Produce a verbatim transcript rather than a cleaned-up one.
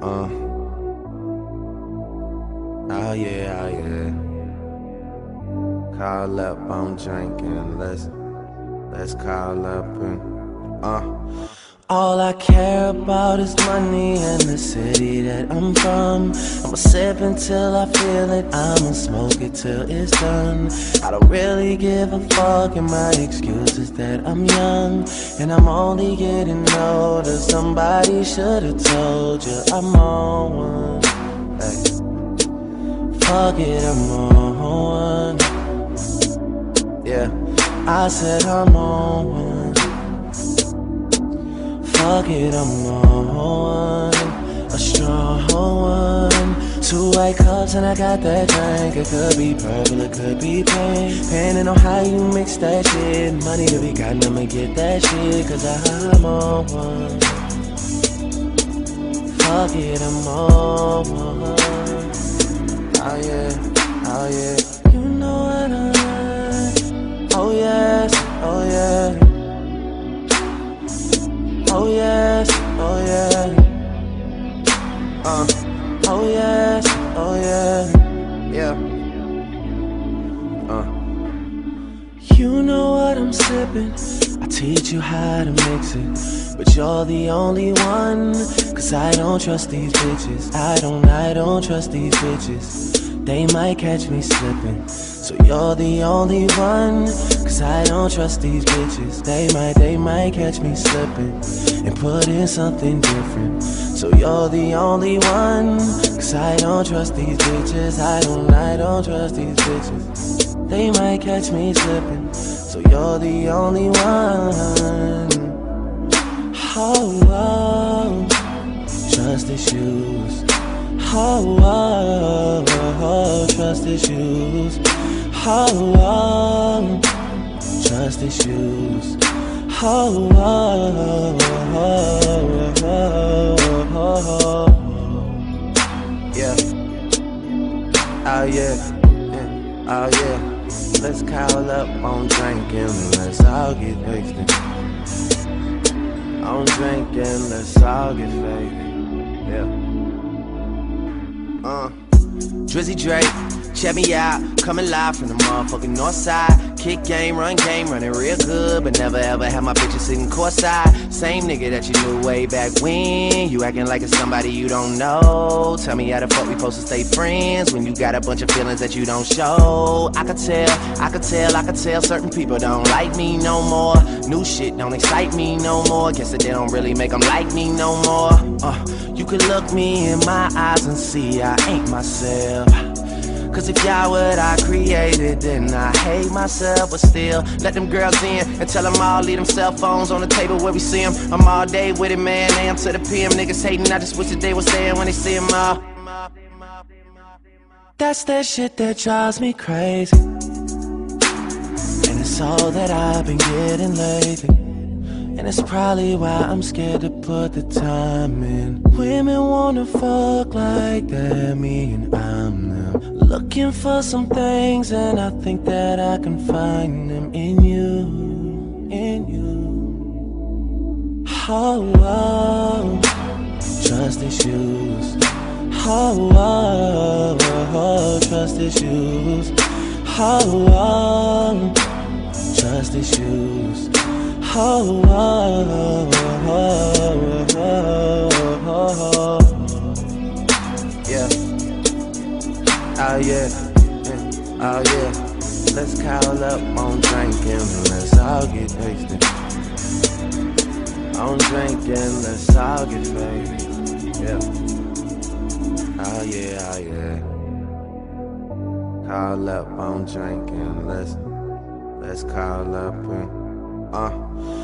Uh, oh yeah, oh yeah. Call up, I'm drinking. Let's let's call up and uh. All I care about is money and the city that I'm from. I'ma sip until I feel it, I'ma smoke it till it's done. I don't really give a fuck, and my excuse is that I'm young and I'm only getting older. Somebody should've told you I'm on one. Hey. Fuck it, I'm on one. Yeah, I said I'm on one. Fuck it, I'm on one, a strong one. Two white cups and I got that drink. It could be purple, it could be pink, depending on how you mix that shit. Money to be gotten, I'ma get that shit, cause I'm on one. Fuck it, I'm on one. Oh yeah, oh yeah. You know what I like. Oh yes, oh yeah. Oh yes, oh yeah. Uh, oh yes, oh yeah. Yeah. Uh. You know what I'm sipping. I teach you how to mix it, but you're the only one. Cause I don't trust these bitches. I don't, I don't trust these bitches. They might catch me slipping. So you're the only one. Cause I don't trust these bitches. They might, they might catch me slipping and put in something different. So you're the only one. Cause I don't trust these bitches. I don't, I don't trust these bitches. They might catch me slipping. So you're the only one. Oh, oh. Trust issues. Oh, oh, oh. Trust issues. Oh, oh. Trust issues. Oh, oh, oh, oh, oh. Yeah. Oh yeah. Yeah. Oh yeah. Let's call up on drinking. Let's all get wasted. On drinking. Let's all get faded. Yeah. Uh. Drizzy Drake. Check me out, coming live from the motherfucking north side. Kick game, run game, running real good, but never ever have my bitches sitting courtside. Same nigga that you knew way back when. You acting like it's somebody you don't know. Tell me how the fuck we supposed to stay friends when you got a bunch of feelings that you don't show. I could tell, I could tell, I could tell certain people don't like me no more. New shit don't excite me no more. Guess that they don't really make them like me no more. Uh, you could look me in my eyes and see I ain't myself. Cause if y'all what I created, then I hate myself. But still, let them girls in and tell them all, leave them cell phones on the table where we see them. I'm all day with it, man, A M to the P M. Niggas hating, I just wish that they was saying when they see them all. That's that shit that drives me crazy, and it's all that I've been getting lately. And it's probably why I'm scared to put the time in. Women wanna fuck like that, me and I'm them. Looking for some things, and I think that I can find them in you, in you. Oh, oh. Trust issues. Oh, oh, oh. Trust issues. Oh, oh. Trust issues. Oh, oh, oh, oh, oh, oh. Yeah. Oh yeah. Yeah. Oh yeah. Let's call up on drinking. Let's all get wasted. On drinking. Let's all get faded. Yeah. Oh yeah. Oh yeah. Call up on drinking. Let's let's call up and uh.